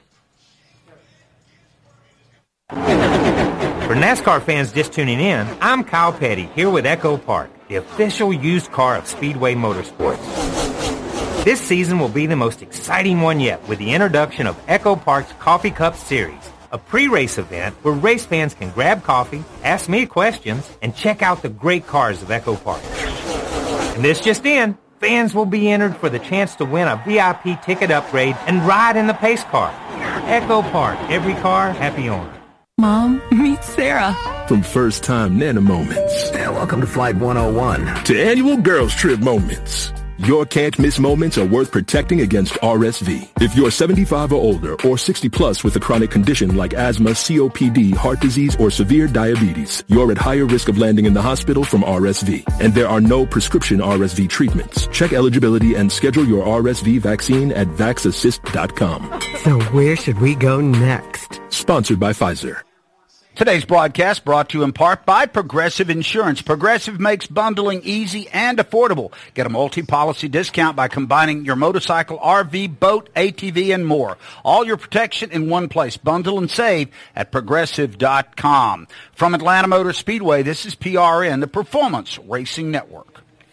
Speaker 12: For NASCAR fans just tuning in, I'm Kyle Petty, here with Echo Park, the official used car of Speedway Motorsports. This season will be the most exciting one yet with the introduction of Echo Park's Coffee Cup Series, a pre-race event where race fans can grab coffee, ask me questions, and check out the great cars of Echo Park. And this just in, fans will be entered for the chance to win a VIP ticket upgrade and ride in the pace car. Echo Park, every car, happy owner.
Speaker 13: Mom, meet Sarah.
Speaker 14: From first-time Nana moments.
Speaker 18: Welcome to Flight 101.
Speaker 14: To annual girls trip moments. Your can't-miss moments are worth protecting against RSV. If you're 75 or older or 60 plus with a chronic condition like asthma, COPD, heart disease, or severe diabetes, you're at higher risk of landing in the hospital from RSV. And there are no prescription RSV treatments. Check eligibility and schedule your RSV vaccine at vaxassist.com.
Speaker 18: So where should we go next?
Speaker 14: Sponsored by Pfizer.
Speaker 3: Today's broadcast brought to you in part by Progressive Insurance. Progressive makes bundling easy and affordable. Get a multi-policy discount by combining your motorcycle, RV, boat, ATV, and more. All your protection in one place. Bundle and save at Progressive.com. From Atlanta Motor Speedway, this is PRN, the Performance Racing Network.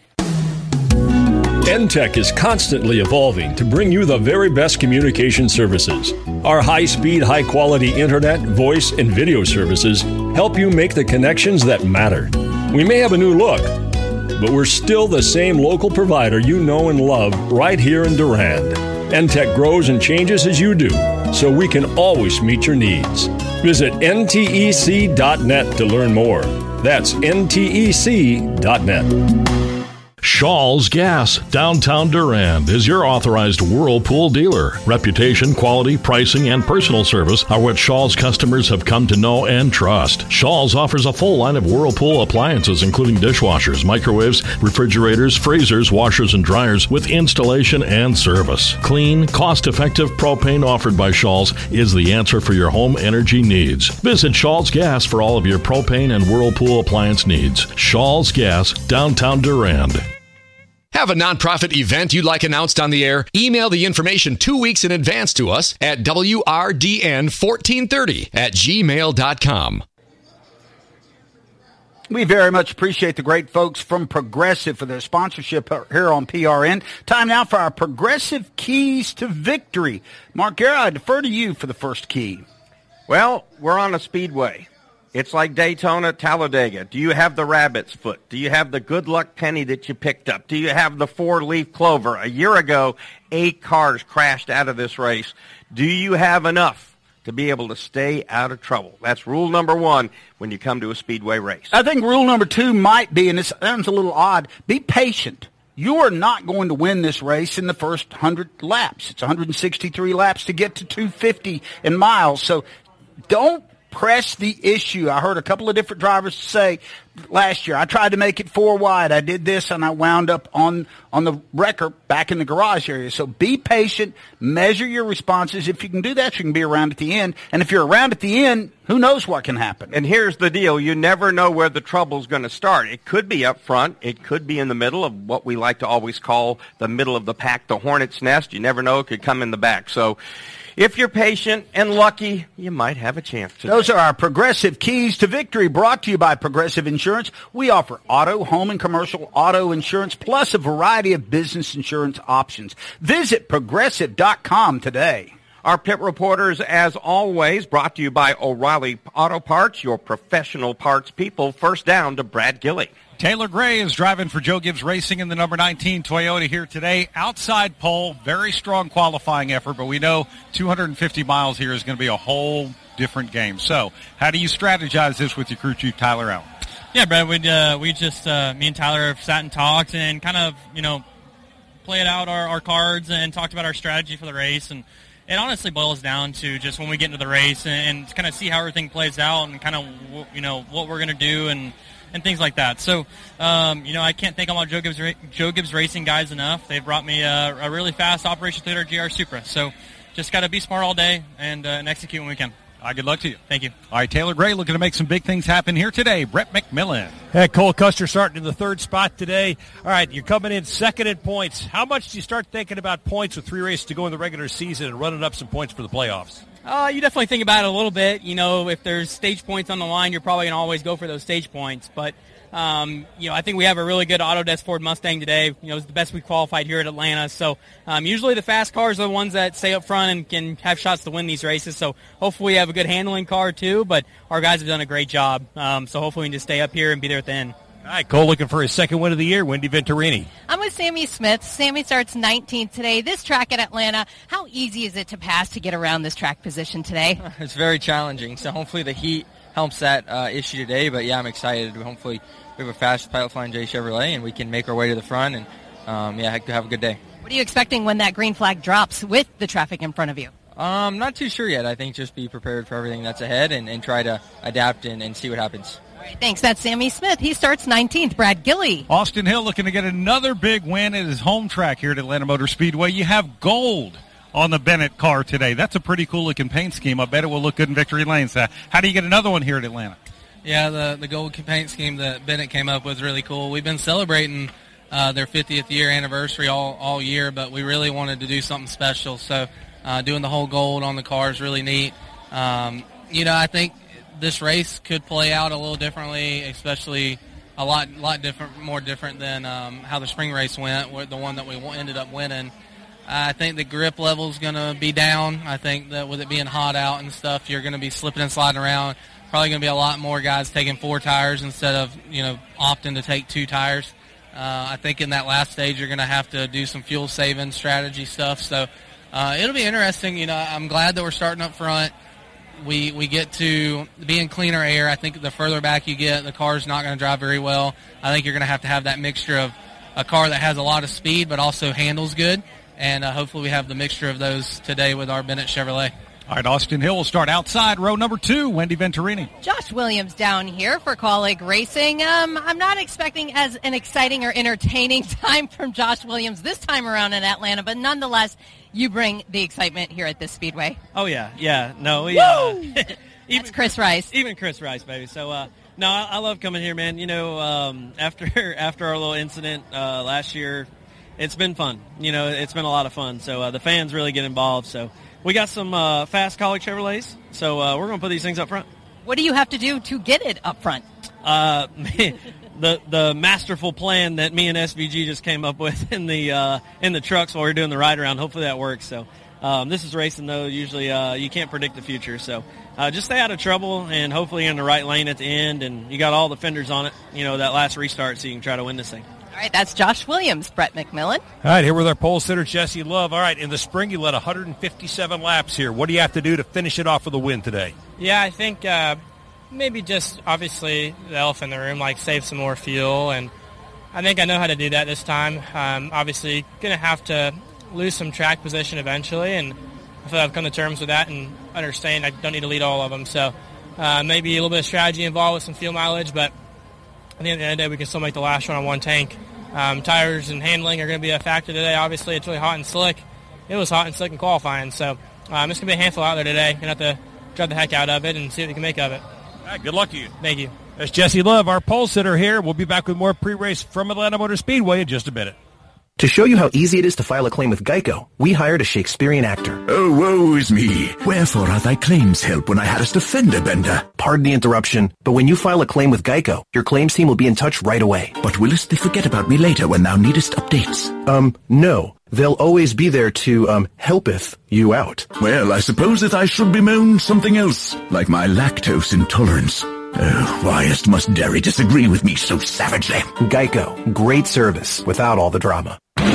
Speaker 19: NTEC is constantly evolving to bring you the very best communication services. Our high-speed, high-quality internet, voice, and video services help you make the connections that matter. We may have a new look, but we're still the same local provider you know and love right here in Durand. NTEC grows and changes as you do, so we can always meet your needs. Visit ntec.net to learn more. That's ntec.net.
Speaker 21: Shaw's Gas, downtown Durand, is your authorized Whirlpool dealer. Reputation, quality, pricing, and personal service are what Shaw's customers have come to know and trust. Shaw's offers a full line of Whirlpool appliances, including dishwashers, microwaves, refrigerators, freezers, washers, and dryers, with installation and service. Clean, cost-effective propane offered by Shaw's is the answer for your home energy needs. Visit Shaw's Gas for all of your propane and Whirlpool appliance needs. Shaw's Gas, downtown Durand.
Speaker 16: Have a nonprofit event you'd like announced on the air? Email the information 2 weeks in advance to us at WRDN1430@gmail.com.
Speaker 3: We very much appreciate the great folks from Progressive for their sponsorship here on PRN. Time now for our Progressive Keys to Victory. Mark Guerra, I defer to you for the first key.
Speaker 4: Well, we're on a speedway. It's like Daytona, Talladega. Do you have the rabbit's foot? Do you have the good luck penny that you picked up? Do you have the four-leaf clover? A year ago, 8 cars crashed out of this race. Do you have enough to be able to stay out of trouble? That's rule number 1 when you come to a speedway race.
Speaker 3: I think rule number 2 might be, and this sounds a little odd, be patient. You are not going to win this race in the first 100 laps. It's 163 laps to get to 250 in miles, so don't press the issue. I heard a couple of different drivers say last year, I tried to make it 4 wide. I did this, and I wound up on the wrecker back in the garage area. So be patient. Measure your responses. If you can do that, you can be around at the end. And if you're around at the end, who knows what can happen.
Speaker 4: And here's the deal. You never know where the trouble's going to start. It could be up front. It could be in the middle of what we like to always call the middle of the pack, the hornet's nest. You never know. It could come in the back. So if you're patient and lucky, you might have a chance today.
Speaker 3: Those are our Progressive Keys to Victory, brought to you by Progressive Insurance. We offer auto, home, and commercial auto insurance, plus a variety of business insurance options. Visit Progressive.com today.
Speaker 4: Our pit reporters, as always, brought to you by O'Reilly Auto Parts, your professional parts people. First down to Brad Gilley.
Speaker 10: Taylor Gray is driving for Joe Gibbs Racing in the number 19 Toyota here today. Outside pole, very strong qualifying effort, but we know 250 miles here is going to be a whole different game. So how do you strategize this with your crew chief, Tyler Allen?
Speaker 22: Yeah, Brad, we just me and Tyler have sat and talked and kind of, played out our cards and talked about our strategy for the race. And it honestly boils down to just when we get into the race and kind of see how everything plays out and kind of, what we're going to do and things like that. So, I can't thank all my Joe Gibbs Racing guys enough. They've brought me a really fast Operation Theater GR Supra. So just got to be smart all day and execute when we can.
Speaker 10: All right, good luck to you.
Speaker 22: Thank you.
Speaker 10: All right, Taylor Gray looking to make some big things happen here today. Brett McMillan.
Speaker 1: Hey, Cole Custer starting in the third spot today. All right, you're coming in second in points. How much do you start thinking about points with 3 races to go in the regular season and running up some points for the playoffs?
Speaker 2: You definitely think about it a little bit. If there's stage points on the line, you're probably going to always go for those stage points. But, I think we have a really good Autodesk Ford Mustang today. It's the best we qualified here at Atlanta. So usually the fast cars are the ones that stay up front and can have shots to win these races. So hopefully we have a good handling car too. But our guys have done a great job. So hopefully we can just stay up here and be there at the end.
Speaker 1: All right, Cole looking for his second win of the year, Wendy Venturini.
Speaker 15: I'm with Sammy Smith. Sammy starts 19th today. This track at Atlanta, how easy is it to pass to get around this track position today?
Speaker 17: It's very challenging, so hopefully the heat helps that issue today. But, yeah, I'm excited. Hopefully we have a fast Pilot Flying J Chevrolet, and we can make our way to the front and, have a good day.
Speaker 15: What are you expecting when that green flag drops with the traffic in front of you?
Speaker 17: Not too sure yet. I think just be prepared for everything that's ahead and try to adapt and see what happens.
Speaker 15: All right, thanks. That's Sammy Smith. He starts 19th. Brad Gilley.
Speaker 10: Austin Hill looking to get another big win at his home track here at Atlanta Motor Speedway. You have gold on the Bennett car today. That's a pretty cool-looking paint scheme. I bet it will look good in Victory Lane. So how do you get another one here at Atlanta?
Speaker 20: Yeah, the gold paint scheme that Bennett came up with is really cool. We've been celebrating their 50th year anniversary all year, but we really wanted to do something special. So doing the whole gold on the car is really neat. I think this race could play out a little differently, especially a lot different, more different than how the spring race went, the one that we ended up winning. I think the grip level is going to be down. I think that with it being hot out and stuff, you're going to be slipping and sliding around. Probably going to be a lot more guys taking 4 tires instead of opting to take 2 tires. I think in that last stage you're going to have to do some fuel saving strategy stuff. So it'll be interesting. I'm glad that we're starting up front. We get to be in cleaner air. I think the further back you get, the car's not going to drive very well. I think you're going to have that mixture of a car that has a lot of speed but also handles good, and hopefully we have the mixture of those today with our Bennett Chevrolet.
Speaker 10: All right, Austin Hill will start outside row number 2, Wendy Venturini.
Speaker 15: Josh Williams down here for Colleague Racing. I'm not expecting as an exciting or entertaining time from Josh Williams this time around in Atlanta, but nonetheless, you bring the excitement here at this speedway.
Speaker 23: Oh, yeah. No,
Speaker 15: That's Chris Rice.
Speaker 23: Even Chris Rice, baby. So, I love coming here, man. After our little incident last year, it's been fun. It's been a lot of fun. So the fans really get involved. So we got some fast Colleague Chevrolets. So we're going to put these things up front.
Speaker 15: What do you have to do to get it up front?
Speaker 23: The masterful plan that me and SVG just came up with in the trucks while we were doing the ride around. Hopefully that works. So this is racing, though. Usually you can't predict the future. So just stay out of trouble, and hopefully you're in the right lane at the end, and you got all the fenders on it, that last restart, so you can try to win this thing.
Speaker 15: All right, that's Josh Williams, Brett McMillan.
Speaker 1: All right, here with our pole sitter, Jesse Love. All right, in the spring you led 157 laps here. What do you have to do to finish it off with a win today?
Speaker 22: Yeah, I think maybe just obviously the elephant in the room, like save some more fuel, and I think I know how to do that this time. Obviously going to have to lose some track position eventually, and I feel like I've come to terms with that and understand I don't need to lead all of them. So maybe a little bit of strategy involved with some fuel mileage, but at the end of the day, we can still make the last run on one tank. Tires and handling are going to be a factor today. Obviously, it's really hot and slick. It was hot and slick in qualifying, so it's going to be a handful out there today. Going to have to drive the heck out of it and see what we can make of it.
Speaker 1: All right, good luck to you.
Speaker 22: Thank you.
Speaker 1: That's Jesse Love, our pole sitter here. We'll be back with more pre-race from Atlanta Motor Speedway in just a minute.
Speaker 28: To show you how easy it is to file a claim with Geico, we hired a Shakespearean actor.
Speaker 24: Oh, woe is me. Wherefore are thy claims help when I hadst a fender bender?
Speaker 28: Pardon the interruption, but when you file a claim with Geico, your claims team will be in touch right away.
Speaker 24: But willest they forget about me later when thou needest updates?
Speaker 28: No. They'll always be there to, helpeth you out.
Speaker 24: Well, I suppose that I should bemoan something else, like my lactose intolerance. Oh, whyest must dairy disagree with me so savagely?
Speaker 28: Geico. Great service without all the drama.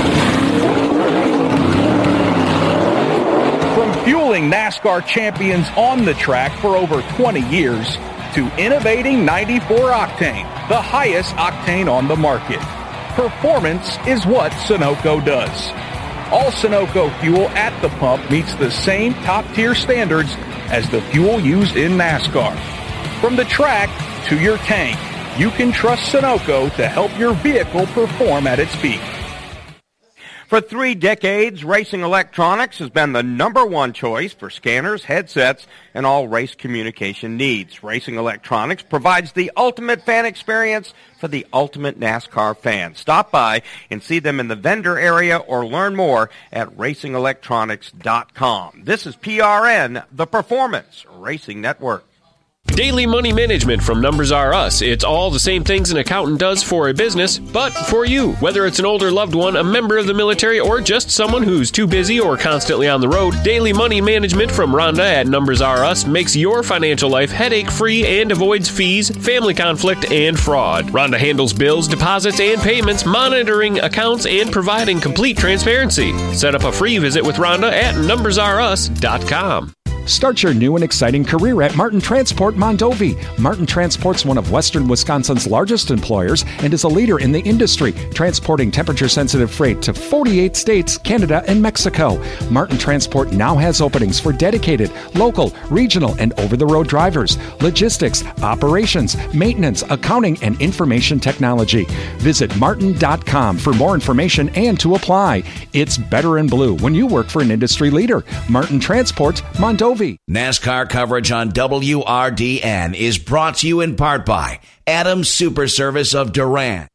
Speaker 25: From fueling NASCAR champions on the track for over 20 years to innovating 94 Octane, the highest octane on the market. Performance is what Sunoco does. All Sunoco fuel at the pump meets the same top-tier standards as the fuel used in NASCAR. From the track to your tank, you can trust Sunoco to help your vehicle perform at its peak.
Speaker 4: For 3 decades, Racing Electronics has been the #1 choice for scanners, headsets, and all race communication needs. Racing Electronics provides the ultimate fan experience for the ultimate NASCAR fan. Stop by and see them in the vendor area or learn more at racingelectronics.com. This is PRN, the Performance Racing Network.
Speaker 5: Daily money management from Numbers R Us. It's all the same things an accountant does for a business, but for you. Whether it's an older loved one, a member of the military, or just someone who's too busy or constantly on the road, daily money management from Rhonda at Numbers R Us makes your financial life headache-free and avoids fees, family conflict, and fraud. Rhonda handles bills, deposits, and payments, monitoring accounts, and providing complete transparency. Set up a free visit with Rhonda at numbersrus.com.
Speaker 6: Start your new and exciting career at Martin Transport Mondovi. Martin Transport's one of Western Wisconsin's largest employers and is a leader in the industry, transporting temperature-sensitive freight to 48 states, Canada, and Mexico. Martin Transport now has openings for dedicated, local, regional, and over-the-road drivers, logistics, operations, maintenance, accounting, and information technology. Visit martin.com for more information and to apply. It's better in blue when you work for an industry leader. Martin Transport Mondovi.
Speaker 7: NASCAR coverage on WRDN is brought to you in part by Adams Super Service of Durant.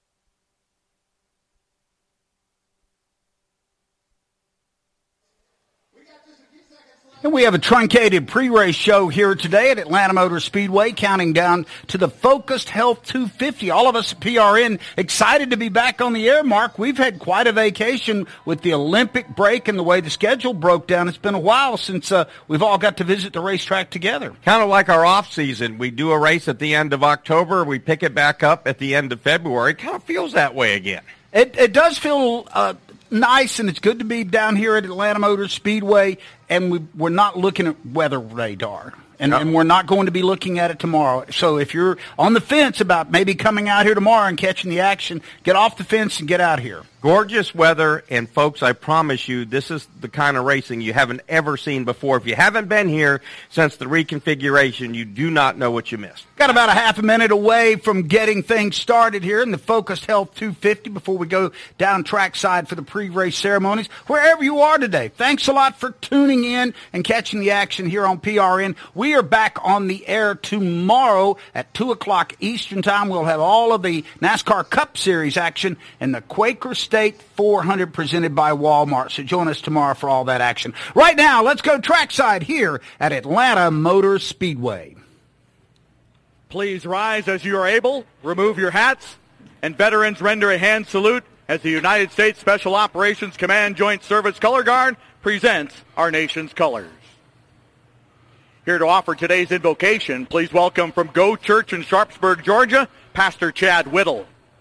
Speaker 3: And we have a truncated pre-race show here today at Atlanta Motor Speedway, counting down to the Focused Health 250. All of us at PRN excited to be back on the air, Mark. We've had quite a vacation with the Olympic break and the way the schedule broke down. It's been a while since we've all got to visit the racetrack together.
Speaker 4: Kind of like our off season. We do a race at the end of October. We pick it back up at the end of February. It kind of feels that way again.
Speaker 3: It does feel nice, and it's good to be down here at Atlanta Motor Speedway, and we're not looking at weather radar. And we're not going to be looking at it tomorrow. So if you're on the fence about maybe coming out here tomorrow and catching the action, get off the fence and get out here.
Speaker 4: Gorgeous weather, and folks, I promise you, this is the kind of racing you haven't ever seen before. If you haven't been here since the reconfiguration, you do not know what you missed.
Speaker 3: Got about a half a minute away from getting things started here in the Focused Health 250 before we go down trackside for the pre-race ceremonies. Wherever you are today, thanks a lot for tuning in and catching the action here on PRN. We are back on the air tomorrow at 2 o'clock Eastern Time. We'll have all of the NASCAR Cup Series action and the Quaker State 400 presented by Walmart. So join us tomorrow for all that action. Right now, let's go trackside here at Atlanta Motor Speedway.
Speaker 25: Please rise as you are able, remove your hats, and veterans render a hand salute as the United States Special Operations Command Joint Service Color Guard presents our nation's colors. Here to offer today's invocation, please welcome from Go Church in Sharpsburg, Georgia, Pastor Chad Whittle.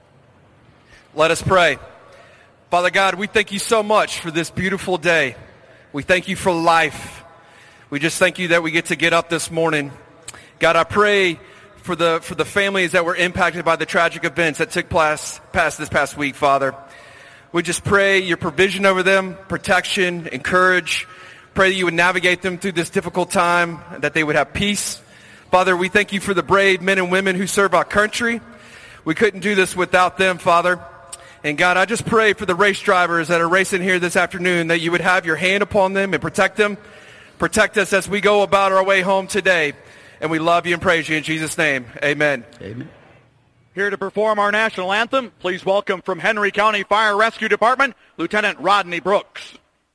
Speaker 8: Let us pray. Father God, we thank you so much for this beautiful day. We thank you for life. We just thank you that we get to get up this morning. God, I pray for the families that were impacted by the tragic events that took place this past week, Father. We just pray your provision over them, protection, and courage. Pray that you would navigate them through this difficult time, that they would have peace. Father, we thank you for the brave men and women who serve our country. We couldn't do this without them, Father. And God, I just pray for the race drivers that are racing here this afternoon, that you would have your hand upon them and protect them. Protect us as we go about our way home today. And we love you and praise you in Jesus' name. Amen.
Speaker 3: Amen.
Speaker 25: Here to perform our national anthem, please welcome from Henry County Fire Rescue Department, Lieutenant Rodney Brooks.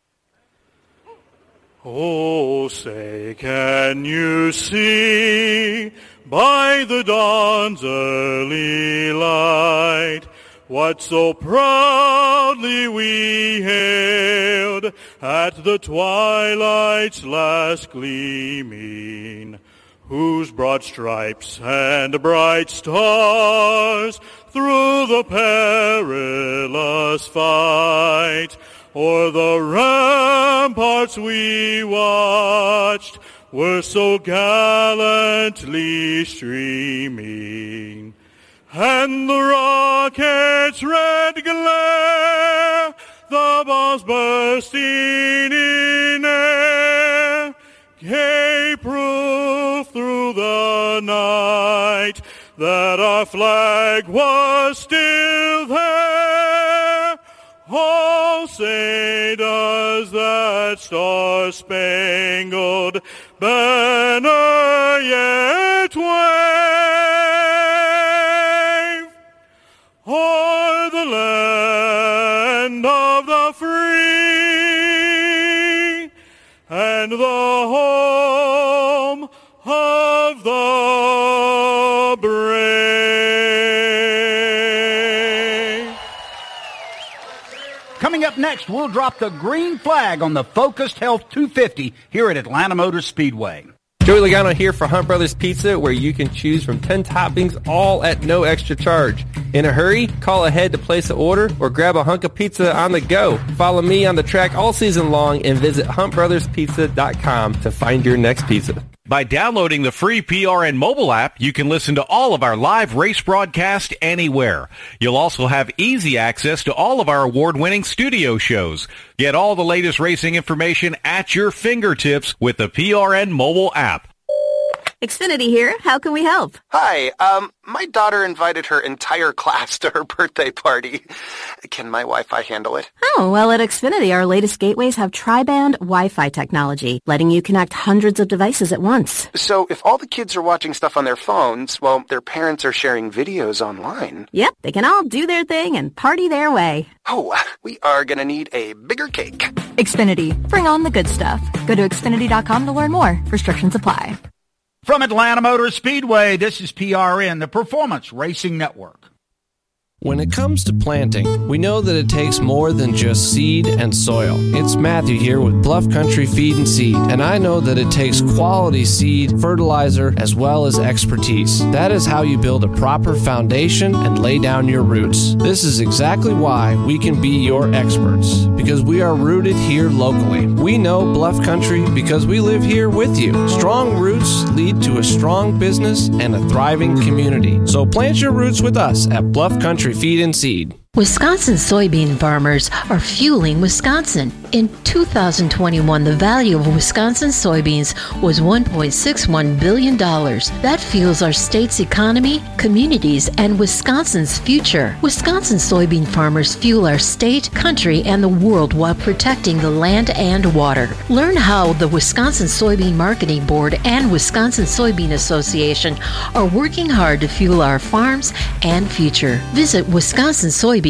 Speaker 9: Oh, say, can you see by the dawn's early light what so proudly we hailed at the twilight's last gleaming, whose broad stripes and bright stars through the perilous fight o'er the ramparts we watched were so gallantly streaming, and the rocket's red glare the bombs bursting in air gave proof through the night that our flag was still there. Oh, say does that star-spangled banner yet wave o'er the land of the free and the home of the brave.
Speaker 3: Coming up next, we'll drop the green flag on the Focused Health 250 here at Atlanta Motor Speedway.
Speaker 11: Joey Logano here for Hunt Brothers Pizza, where you can choose from 10 toppings, all at no extra charge. In a hurry? Call ahead to place an order or grab a hunk of pizza on the go. Follow me on the track all season long and visit huntbrotherspizza.com to find your next pizza.
Speaker 10: By downloading the free PRN mobile app, you can listen to all of our live race broadcasts anywhere. You'll also have easy access to all of our award-winning studio shows. Get all the latest racing information at your fingertips with the PRN mobile app.
Speaker 12: Xfinity here. How can we help?
Speaker 13: Hi. My daughter invited her entire class to her birthday party. Can my Wi-Fi handle it?
Speaker 12: Oh, well, at Xfinity, our latest gateways have tri-band Wi-Fi technology, letting you connect hundreds of devices at once.
Speaker 13: So if all the kids are watching stuff on their phones, well, their parents are sharing videos online.
Speaker 12: Yep, they can all do their thing and party their way.
Speaker 13: Oh, we are going to need a bigger cake.
Speaker 12: Xfinity. Bring on the good stuff. Go to Xfinity.com to learn more. Restrictions apply.
Speaker 3: From Atlanta Motor Speedway, this is PRN, the Performance Racing Network.
Speaker 14: When it comes to planting, we know that it takes more than just seed and soil. It's Matthew here with Bluff Country Feed and Seed, and I know that it takes quality seed, fertilizer, as well as expertise. That is how you build a proper foundation and lay down your roots. This is exactly why we can be your experts, because we are rooted here locally. We know Bluff Country because we live here with you. Strong roots lead to a strong business and a thriving community. So plant your roots with us at Bluff Country Feed and Seed.
Speaker 18: Wisconsin soybean farmers are fueling Wisconsin. In 2021, the value of Wisconsin soybeans was $1.61 billion. That fuels our state's economy, communities, and Wisconsin's future. Wisconsin soybean farmers fuel our state, country, and the world while protecting the land and water. Learn how the Wisconsin Soybean Marketing Board and Wisconsin Soybean Association are working hard to fuel our farms and future. Visit wisconsinsoybean.org.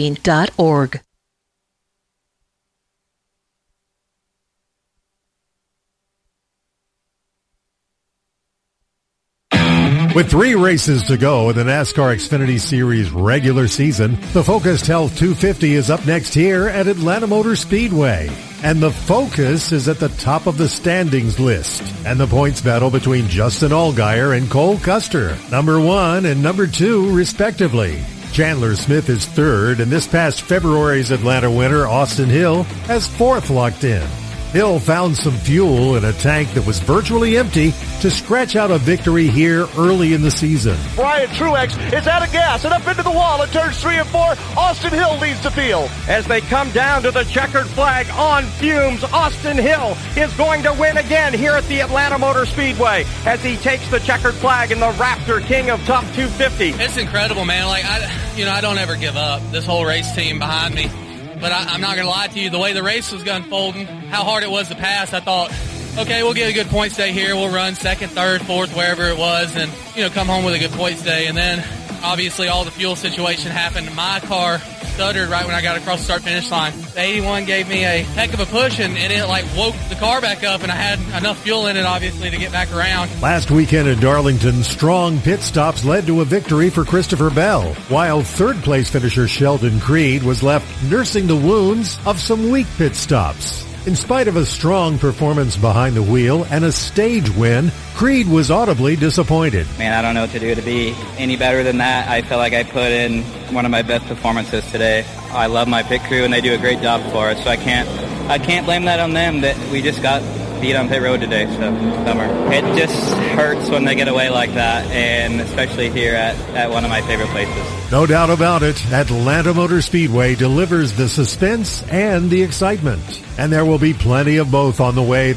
Speaker 19: With 3 races to go in the NASCAR Xfinity Series regular season, the Focused Health 250 is up next here at Atlanta Motor Speedway. And the Focus is at the top of the standings list. And the points battle between Justin Allgaier and Cole Custer, number 1 and number 2, respectively. Chandler Smith is 3rd, and this past February's Atlanta winner, Austin Hill, has 4th locked in. Hill found some fuel in a tank that was virtually empty to scratch out a victory here early in the season.
Speaker 26: Brian Truex is out of gas and up into the wall at turns 3 and 4. Austin Hill leads the field.
Speaker 4: As they come down to the checkered flag on fumes, Austin Hill is going to win again here at the Atlanta Motor Speedway as he takes the checkered flag in the Raptor King of Top 250.
Speaker 20: It's incredible, man. I don't ever give up. This whole race team behind me. But I'm not going to lie to you, the way the race was unfolding, how hard it was to pass, I thought, okay, we'll get a good points day here. We'll run 2nd, 3rd, 4th, wherever it was, and, come home with a good points day. And then, obviously, all the fuel situation happened. My car stuttered right when I got across the start-finish line. The 81 gave me a heck of a push, and it, woke the car back up, and I had enough fuel in it, obviously, to get back around.
Speaker 19: Last weekend in Darlington, strong pit stops led to a victory for Christopher Bell, while third-place finisher Sheldon Creed was left nursing the wounds of some weak pit stops. In spite of a strong performance behind the wheel and a stage win, Creed was audibly disappointed.
Speaker 27: Man, I don't know what to do to be any better than that. I feel like I put in one of my best performances today. I love my pit crew, and they do a great job for us, so I can't blame that on them. That we just got beat on pit road today, so bummer. It just hurts when they get away like that, and especially here at one of my favorite places.
Speaker 19: No doubt about it, Atlanta Motor Speedway delivers the suspense and the excitement. And there will be plenty of both on the way